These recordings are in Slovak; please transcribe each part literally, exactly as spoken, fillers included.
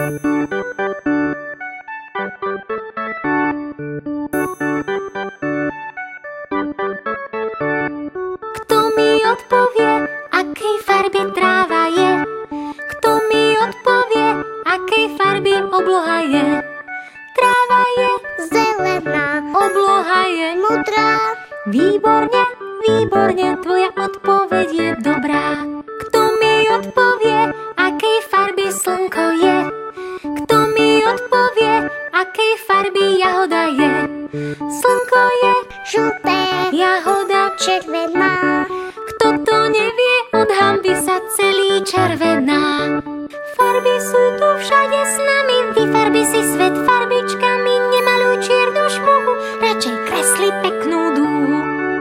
Kto mi odpovie, akej farby tráva je? Kto mi odpovie, akej farby obloha je? Tráva je zelená, obloha je modrá. Výborne, výborne, tvoja odpoveď je dobrá. Kto mi odpovie, akej farby slnko je? Kto mi odpovie, akej farby jahoda je? Slnko je Žlté, jahoda červená. Kto to nevie, od hanby sa celý červená. Farby sú tu všade s nami, vyfarbi si svet farbičkami, nemaluj čiernu šmuhu, radšej kresli peknú dúhu.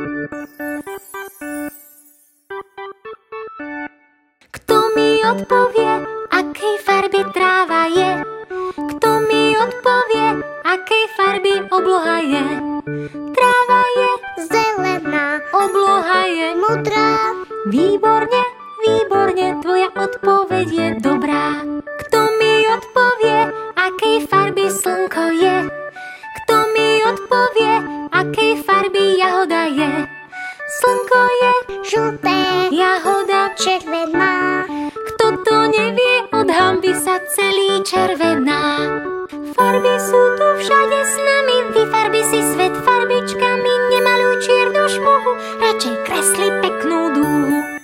Kto mi odpovie, akej farby tráva je? Kto mi odpovie, akej farby obloha je? Tráva je Zelená, obloha je modrá. Výborne, výborne, tvoja odpoveď je dobrá. Kto mi odpovie, akej farby slnko je? Kto mi odpovie, akej farby jahoda je? Slnko je Žlté, jahoda červená. Kto to nevie, od hanby sa celý červená. Farby sú tu všade s nami, vyfarbi si svet farbičkami, nemaluj čiernu šmuhu, radšej kresli peknú dúhu.